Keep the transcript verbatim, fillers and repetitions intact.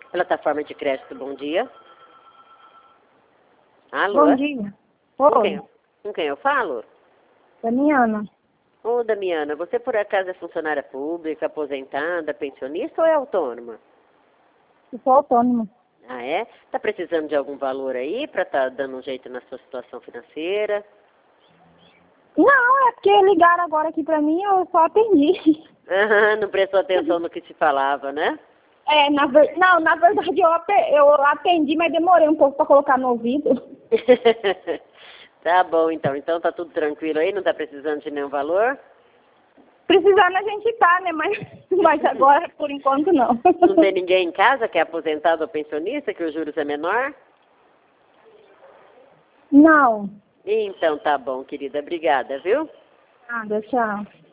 Plataforma de crédito, bom dia. Alô? Bom dia. Com quem, Oi, com quem eu falo? Damiana. Ô, Damiana, você por acaso é funcionária pública, aposentada, pensionista ou é autônoma? Eu sou autônoma. Ah, é? Tá precisando de algum valor aí para estar dando um jeito na sua situação financeira? Não, é porque ligaram agora aqui pra mim, eu só atendi. Aham, não prestou atenção no que te falava, né? É, na ver... não, na verdade eu, ate- eu atendi, mas demorei um pouco pra colocar no ouvido. Tá bom, então. Então tá tudo tranquilo aí? Não tá precisando de nenhum valor? Precisando a gente tá, né? Mas, mas agora, por enquanto, não. Não tem ninguém em casa que é aposentado ou pensionista, que os juros é menor? Não. Então tá bom, querida. Obrigada, viu? Nada, tchau.